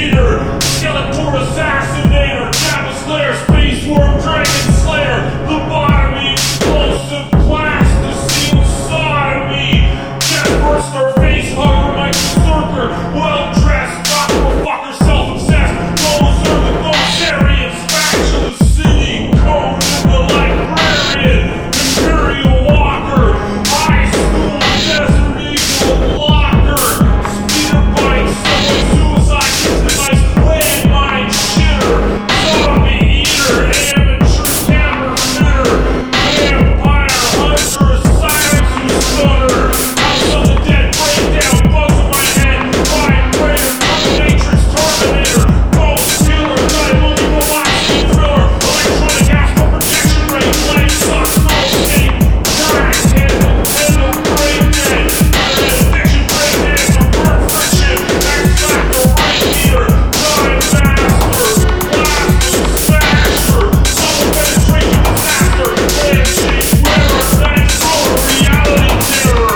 cheater, Skeletor assassinator, Jabba Slayer, Space Worm, Dragon Slayer, lobotomy, explosive plasticine sodomy, Jeff Burster, face hugger, Mike Berserker, well-dressed, fucker, self-obsessed, Gozer, the Ghost Spatula City, Code in the Librarian, Imperial Walker, High School, Desert Eagle, Locker, Speeder Bike, Subway Suicide, Device, Landmine, Shitter, Zombie Eater, Amateur Camera Fitter, Vampire Hunter, Silence Stunner, House of the Dead, Breakdown, Bugs in my head, Vibrator, Dominatrix, Terminator, Ghost Killer, Night Movie, Robot, Speed Thriller, Electronic Asthma Protection Rate, Light Suck, Snow State, Crack, Handle, Breakdown, Addiction, Breakdance, Revert Friction, X-Factor, Right Meter, Time Master, Blaster, Smasher, Double Penetration Disaster, Handshake, Wearer, Night Thrower, Reality Terror.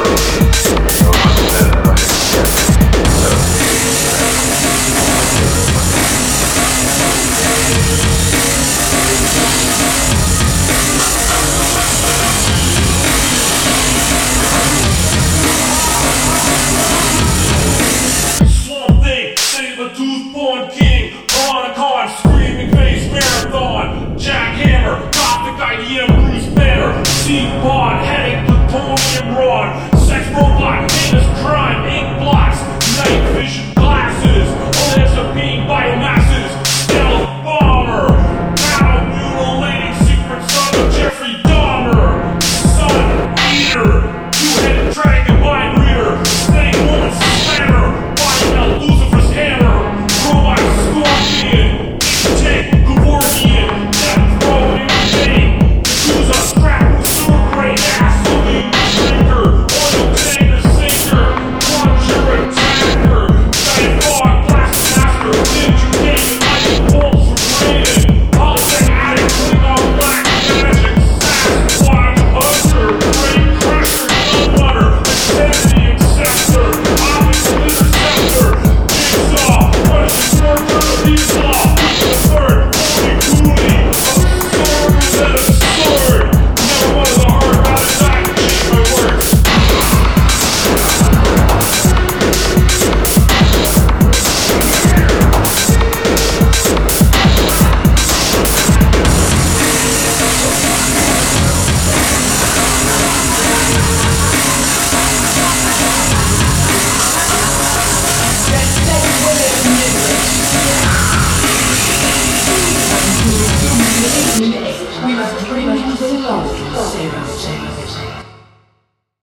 Swamp Thing, Saber-Tooth-Born King, Veronicon, Screaming Face Marathon, Jackhammer, Gothic IDM